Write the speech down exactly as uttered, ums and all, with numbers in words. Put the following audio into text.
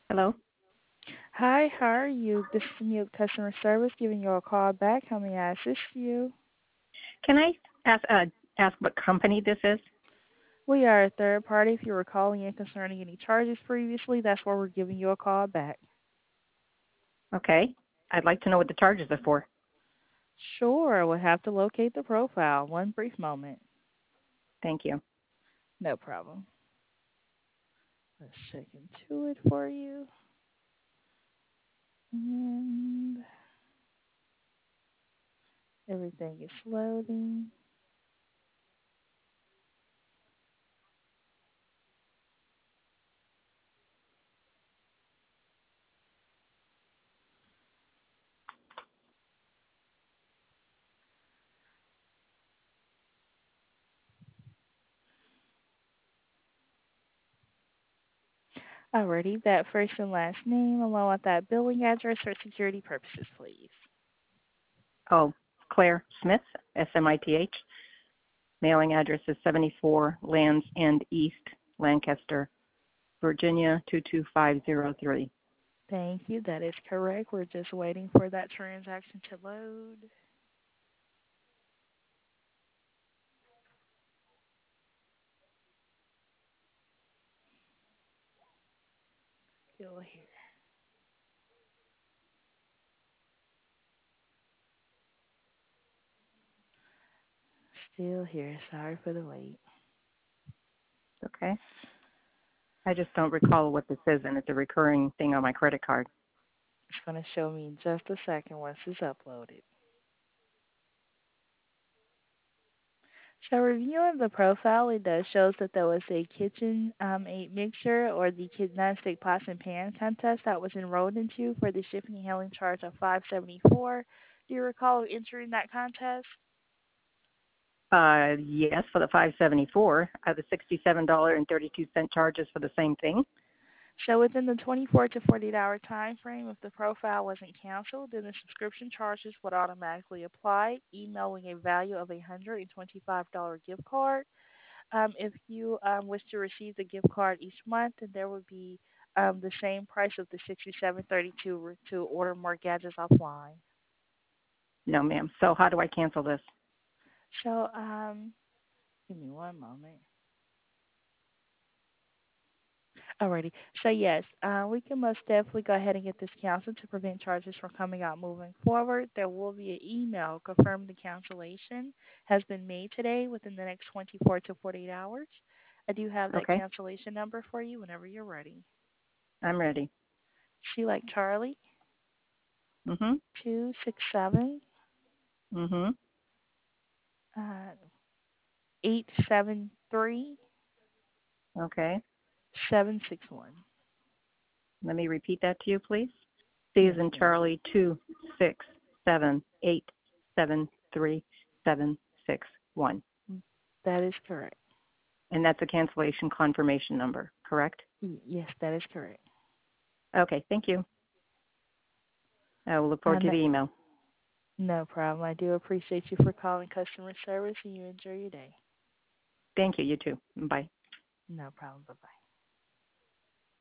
Hello. Hi, how are you? This is Mute Customer Service giving you a call back. How may I assist you? Can I ask uh, ask what company this is? We are a third party. If you were calling in concerning any charges previously, that's why we're giving you a call back. Okay. I'd like to know what the charges are for. Sure, we'll have to locate the profile. One brief moment. Thank you. No problem. Let's check into it for you. And everything is loading. Alrighty, that first and last name along with that billing address for security purposes, please. Oh, Claire Smith, S M I T H. Mailing address is seventy-four Lands End East, Lancaster, Virginia two two five zero three. Thank you. That is correct. We're just waiting for that transaction to load. Still here. Still here. Sorry for the wait. Okay. I just don't recall what this is, and it's a recurring thing on my credit card. It's going to show me in just a second once it's uploaded. So reviewing the profile, it does shows that there was a kitchen um, aid mixture or the kid non-stick pots and pan contest that was enrolled into for the shipping and handling charge of five seventy-four. Do you recall entering that contest? Uh, yes, for the five seventy-four. Uh, the sixty-seven dollars and thirty-two cents charges for the same thing. So within the twenty-four to forty-eight hour time frame, if the profile wasn't canceled, then the subscription charges would automatically apply, emailing a value of a one hundred twenty-five dollars gift card. Um, if you um, wish to receive the gift card each month, then there would be um, the same price of the sixty-seven thirty-two to order more gadgets offline. No, ma'am. So how do I cancel this? So um, give me one moment. Alrighty. So yes, uh, we can most definitely go ahead and get this canceled to prevent charges from coming out moving forward. There will be an email confirming the cancellation has been made today within the next twenty-four to forty-eight hours. I do have that Okay. cancellation number for you whenever you're ready. I'm ready. C like Charlie, Mm-hmm. two six seven Mm-hmm. uh, eight seven three Okay. seven six one. Let me repeat that to you, please. C is Yes, in ma'am. Charlie, two, six, seven, eight, seven, three, seven, six, one. That is correct. And that's a cancellation confirmation number, correct? Y- Yes, that is correct. Okay, thank you. I will look Uh, forward to no, the email. no problem. I do appreciate you for calling customer service, and you enjoy your day. Thank you, you too. Bye. No problem. Bye-bye.